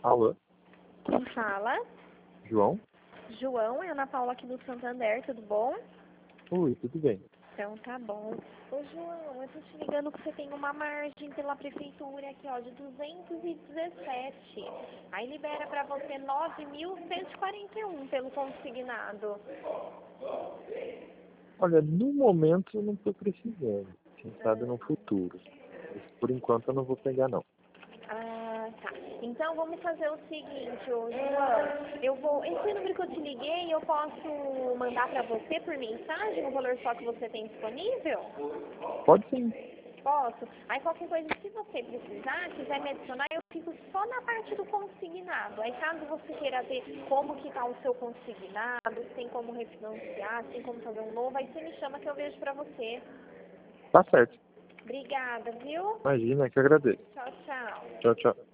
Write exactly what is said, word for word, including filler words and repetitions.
Alô, Quem fala? João? João, é Ana Paula aqui do Santander, tudo bom? Oi, tudo bem? Então tá bom. Ô João, eu tô te ligando que você tem uma margem pela prefeitura aqui, ó, de duzentos e dezessete. Aí libera pra você nove mil cento e quarenta e um pelo consignado. Olha, no momento eu não estou precisando. Quem sabe Ah, no futuro. Mas por enquanto eu não vou pegar, não. ah, tá. Então vamos fazer o seguinte, ô João. Eu vou. Esse número que eu te liguei, eu posso mandar pra você por mensagem o valor só que você tem disponível? Pode sim. Posso? Aí qualquer coisa, se você precisar, quiser me adicionar, eu fico só na parte do consignado. Aí caso você queira ver como que tá o seu consignado, se tem como refinanciar, se tem como fazer um novo, aí você me chama que eu vejo pra você. Tá certo. Obrigada, viu? Imagina, que agradeço. Tchau, tchau. Tchau, tchau.